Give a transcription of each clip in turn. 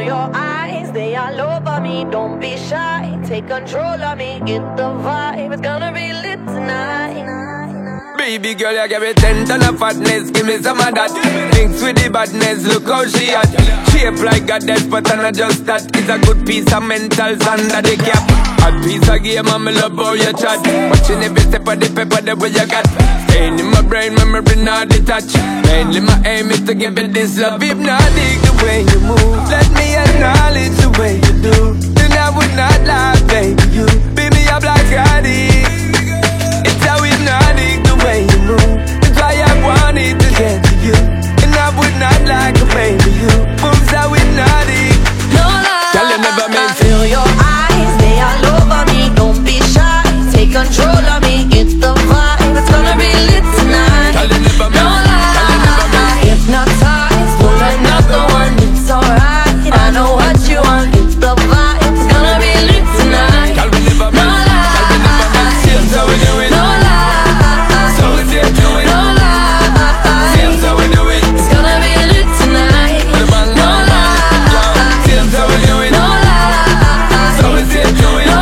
your eyes, they all over me. Don't be shy, take control of me. Get the vibe, it's gonna be lit tonight. Baby girl, you give me 10 ton of fatness, give me some of that. Thinks with the badness, look how she at. Shape like a death, but I'm not just that. It's a good piece of mentals under the cap. Hot piece of game, I'm love how you chat. Watching every step of the paper, the way you got. Staying in my brain, memory not detached. Mainly my aim is to give it this love. If not, dig the way you move. Let me acknowledge the way you do. Then I would not lie, baby, you beat me up like I did. It's how hypnotic the way you move. That's why I wanted to get to you. And I would not like a baby, you moves how hypnotic. No lie, Tell you never meant to. feel your eyes, they all over me. Don't be shy, take control of me. Get the vibe, it's gonna be lit tonight. Tell you never meant. No lie, hypnotized, pull another one, it's alright. I know what you want, get the vibe, it's gonna be lit tonight. Tell me never meant. Tell me never meant. Seems how we do it. No lie, So we do it. no lie, Seems how we do it. it's gonna be lit tonight. The bang No bang bang. lie, Seems how we do it. no lie, So we do it. no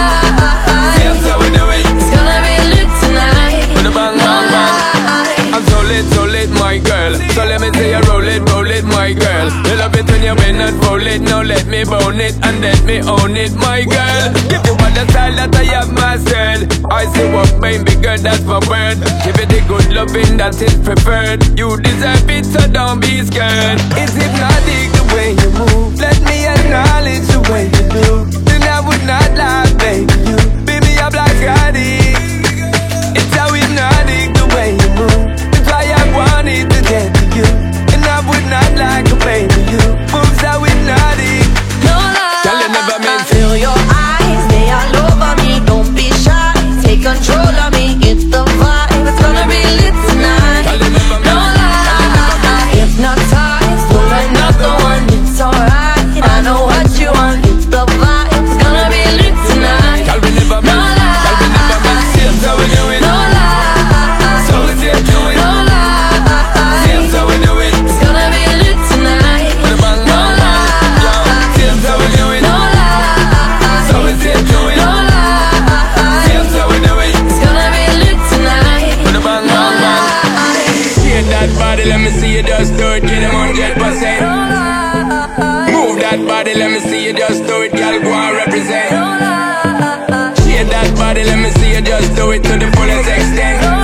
lie, Seems how we do it. it's gonna be lit tonight. The bang bang bang. I'm so lit, my girl. So let me say you roll it, my girl. You love it when you bend and roll it. Now let me bone it and let me own it, my girl. Give you all the style that I have mastered. I see what baby girl, that's my word. Give it the good loving that is preferred. You deserve it, so don't be scared. It's hypnotic the way you move. Let me acknowledge the way you do. Then I would not lie, baby. You beat me up like I did. It's how hypnotic the way you move. That's why I wanted to get to you. And I would not like a baby, you moves how hypnotic. No lie, Tell you never meant to. feel your eyes, they all over me. Don't be shy, take control of me. Get the vibe, it's gonna be lit tonight. Tell you never No meant. lie, hypnotized, pull another one, it's alright. I know what you want, get the vibe, it's gonna be lit tonight. Tell me never No meant. Tell me never meant. Seems how we do it. No lie, So we do it. no lie, Seems how we do it. it's gonna be lit tonight. The bang No bang bang. lie, Seems how we do it. no lie, So we do it. no lie, Seems how we do it. it's gonna be lit tonight. The bang bang bang. Shake that body, let me see you just do it. Get them 100%. Move that body, let me see you just do it. Girl, go and represent. Shake that body, let me see you just do it to the fullest extent.